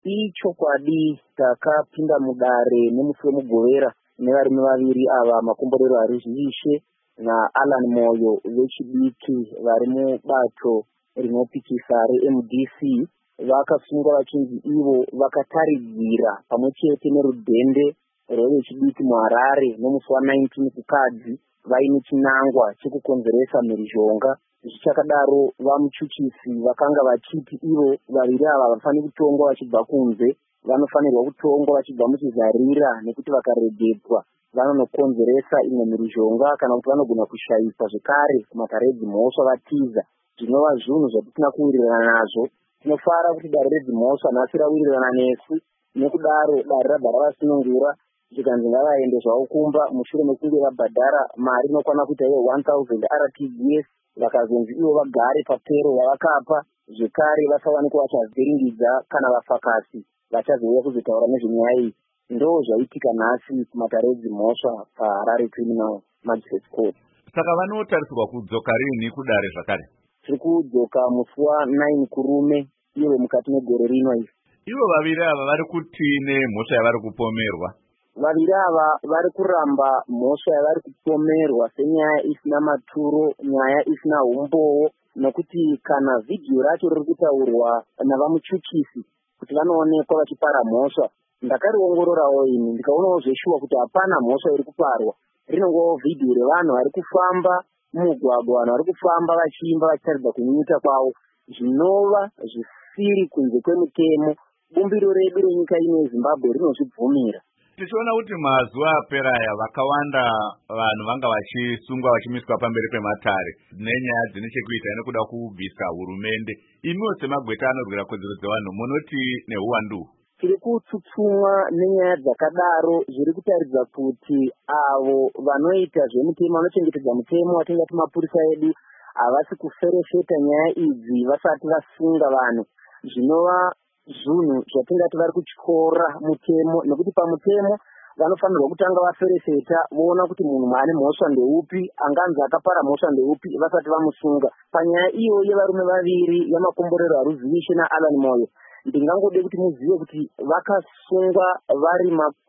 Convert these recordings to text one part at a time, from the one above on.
Ichokwadi takapinda mudare nemusi wemugovera nevarume vaviri ava Makomborero Harizvishe naAlan Moyo vechidiki vari mubato rinopikisa reMDC vakasungwa vachinzi ivo vakataridzira pamwe chete nerudhende rwevechidiki muHarare nomusi wa19 kukadzi vaine chinangwa chekukonzeresa mhirizhonga. Zvichakadaro vamuchuchisi vakanga vachiti ivo vaviri ava vanofanira kutongwa vachibva kunze, vanofanirwa kutongwa vachibva muchizarira nekuti vakaregedzwa vanonokonzeresa imwe mhirizhonga kana kuti vanogona kushayisa zvekare kumatare edzimhosva vatiza. Zvinova zvinhu zvatisina kuwirirana nazvo. Tinofara kuti dare redzimhosva nhasi rawirirana nesu, nekudaro dare rabva ravasunungura zvikanzi ngavaende zvavo kumba mushure mekunge vabhadhara mari inokwana kuita 1000 RTGS, vakazonzi ivo vagare papero vavakapa, zvekare vasawanikwa vachazviringidza kana vafakasi vachazouya kuzotaura nezvenyaya iyi. Ndo zvaitika nhasi kumatare edzimhosva paHarare Criminal Magistrates Court. Saka vanotarisirwa kudzoka rini kudare zvakare? Tiri kudzoka musi wa9 kurume ivo mukati megore rino iri. Ivo vaviri ava vari kutine mhosva yavari kupomerwa? Vaviri ava vari kuramba mhosva yavari kupomerwa senyaya isina maturo, nyaya isina umbowo, nokuti kana vhidhiyo racho riri kutaurwa navamuchuchisi kuti vanoonekwa vachipara mhosva, ndakariongororawo ini ndikaonawo zveshuwa kuti hapana mhosva iri kuparwa. Rinongowo vhidhiyo revanhu vari kufamba mumugwagwa, vanhu vari kufamba vachiimba vachitaridza kunyunyuta kwavo, zvinova zvisiri kunze kwemutemo. Bumbiro redu renyika ino yeZimbabwe rinozvibvumira. Tichiona kuti mazuva apera aya vakawanda vanhu vanga vachisungwa vachimiswa pamberi pematare nenyaya dzine chekuita nekuda kubvisa hurumende. Imiwo semagweta anorwira kodzero dzevanhu munoti neuwandu? Tiri kutsutsumwa nenyaya dzakadaro, zviri kutaridza kuti avo vanoita zvemutemo, vanochengetedza mutemo watingati mapurisa edu, havasi kuferefeta nyaya idzi vasati vasunga vanhu. Zvinova zvinhu zvatingati vari kutyora mutemo, nekuti pamutemo vanofanirwa kutanga vaferefeta voona kuti munhu ane mhosva ndeupi, anganzi akapara mhosva ndeupi vasati vamusunga. Panyaya iyo yevarume vaviri yaMakomborero Harizvishe naAlan Moyo, ndingangode kuti muzive kuti vakasungwa vari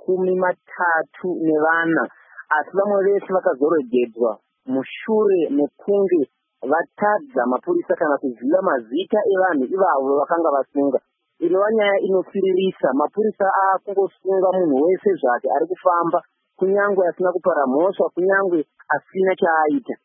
34, asi vamwe vese vakazoregedzwa mushure mekunge vatadza mapurisa kana kuziva mazita evanhu ivavo vakanga vasunga. Inova nyaya inofiririsa. Mapurisa akungosunga munhu wese zvake ari kufamba, kunyangwe asina kupara mhosva, kunyangwe asina chaaita.